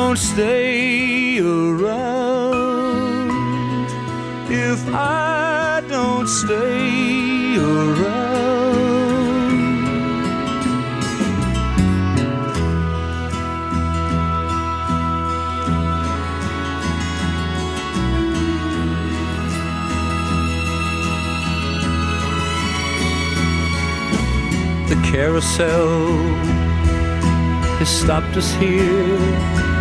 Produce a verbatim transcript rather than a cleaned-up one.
don't stay around, if I don't stay around. The carousel has stopped us here.